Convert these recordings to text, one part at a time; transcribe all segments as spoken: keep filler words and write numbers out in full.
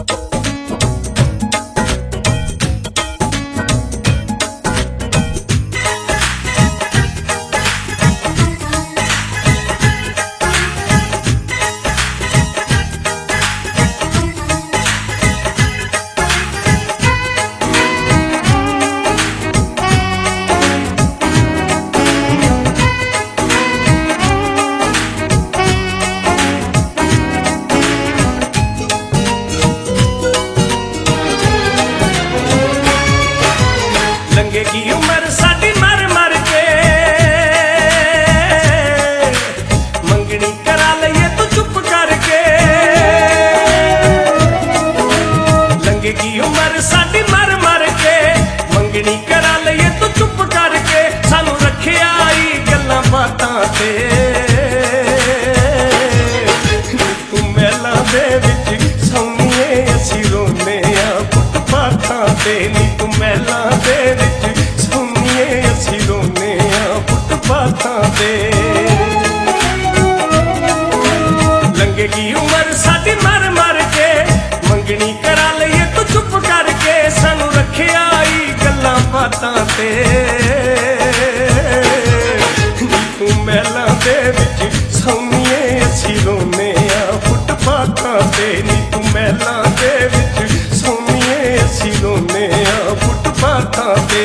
लंघेगी उम्र साडी मर मर के, मंगनी करा लइए तू चुप करके। लंघेगी उम्र साडी मर मर के, मंगनी करा लइए तू चुप करके। सानू रखिया आई गल्लां बातां ते, तू महलां दे विच सौणीए असीं रोने आ फुटपाथां ते। नी तू महलां दे विच सौणीए असीं रोने आ फुटपाथां ते। लंघेगी उम्र साडी मर मर के, मंगनी करा लइए तू चुप करके। सानू रखिया आई गल्लां बातां ते, तू महलां दे विच सौणीए असीं रोने आ फुटपाथां ते। नी तू महलां दे विच सौणीए असीं रोने आ फुटपाथां ते।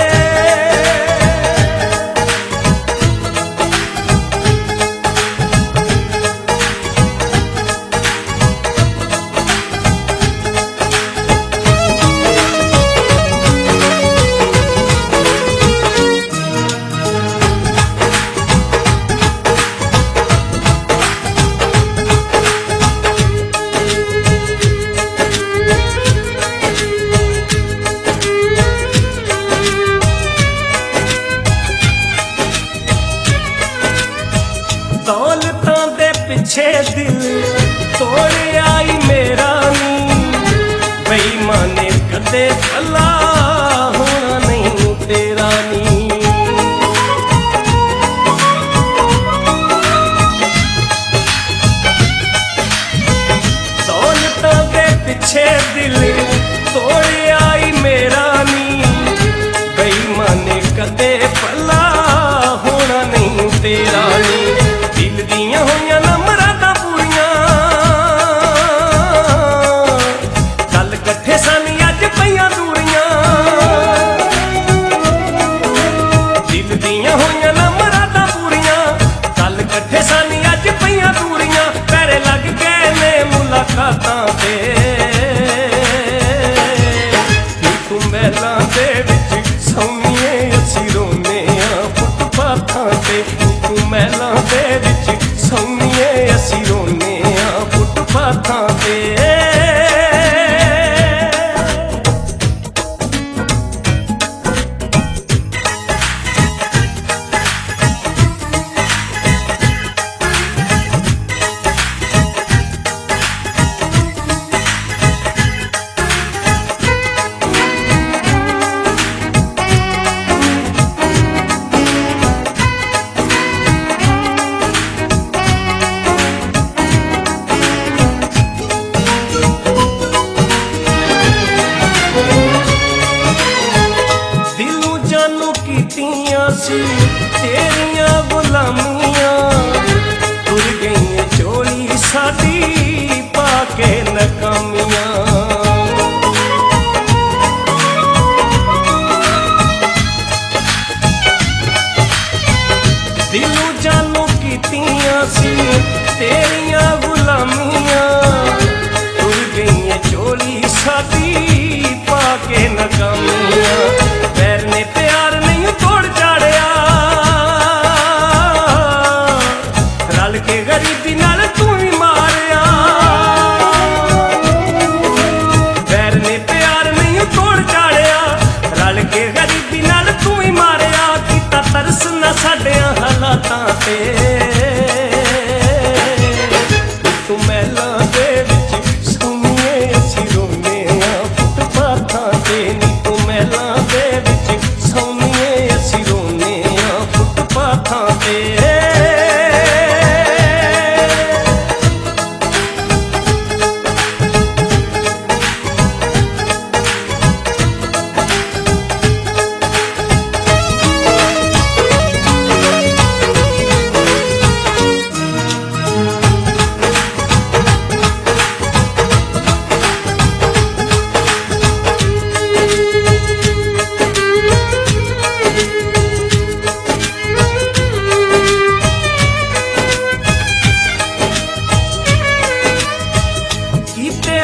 दौलतां दे पिछे दिल तोड़ आई मेरा नी, बेईमाने कदे भला होना नहीं तेरा नी। दौलतां दे पिछे दिल तोड़ आई मेरा नी, बेईमाने कदे भला होना नहीं तेरा नी। दिल दियां होइयां ना मरादां पूरियां, कल कट्ठे सानी अज पईयां दूरियां। दिल दियां होइयां ना मरादां पूरियां, कल कट्ठे सानी अज पईयां दूरियां। पैरे लग गए ने मुलाकातां ते,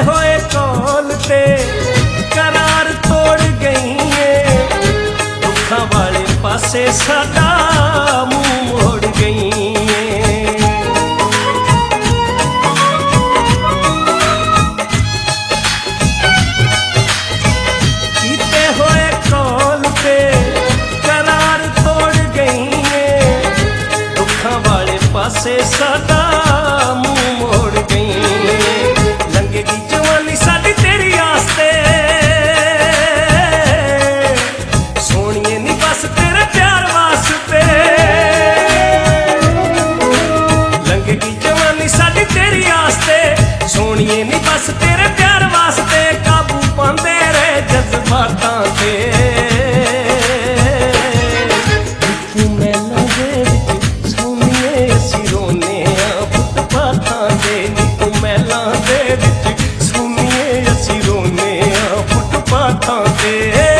होए कौल ते करार तोड़ गई है, दुखा वाले पासे साडा मुंह मोड़ गई है। कीते होए कौल ते करार तोड़ गई है, दुखा वाले पासे साडा मुंह मोड़ गई है। लंघेगी जवानी साडी तेरी आस्ते, सोहणिए नी बस तेरे प्यार वास्ते। लंघेगी जवानी साडी तेरी आस्ते, सोहणिए नी बस तेरे प्यार वास्ते। काबू पांदे रहे जज्बातां ते, तू मैलां दे विच सोहणिए असीं रोने आ फुटपाथां ते। तू मैलां दे विच सोहणिए असीं रोने आ फुटपाथां ते।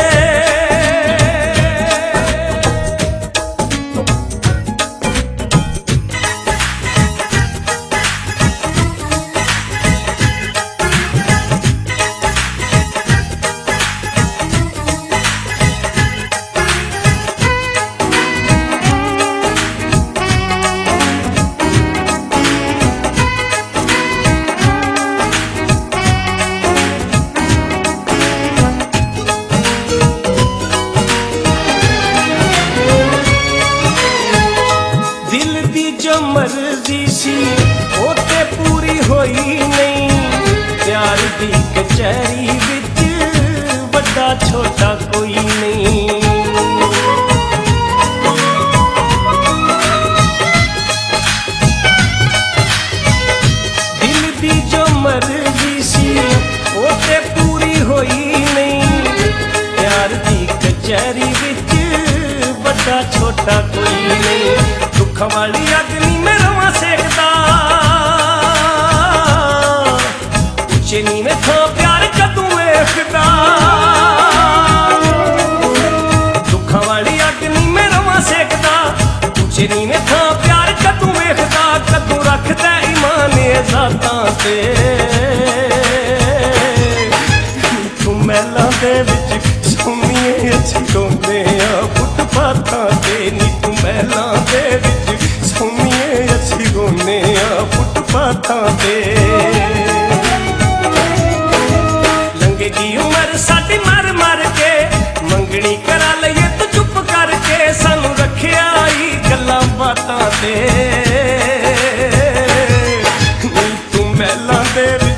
दिल दी जो मर्जी सी ओ ते पूरी होई नहीं, प्यार दी कचहरी विच बड़ा छोटा कोई नहीं। दिल दी जो मर्जी सी ओ ते पूरी होई नहीं, प्यार दी कचहरी विच बड़ा छोटा कोई नहीं। दुख वाली अग नी मैं रवां सेकदा, उच्चे नीवें थां प्यार कदूं वेखदा। दुख वाली अग नी मैं रवां सेकदा, उच्चे नीवें थां प्यार कदूं वेखदा। कदूं रखदा ईमान ज़ातां ते, तू मैलां दे विच सोहणिए असीं रोंदे आ फुटपाथां ते। नी तू मैलां दे विच सोहणिए असीं रोंदे आ फुटपाथां ते। लंघेगी उमर साडी मर मर के, मंगनी करा लईए तू चुप करके। सानू रखिया ई गल्लां बातां ते, नी तू मैलां दे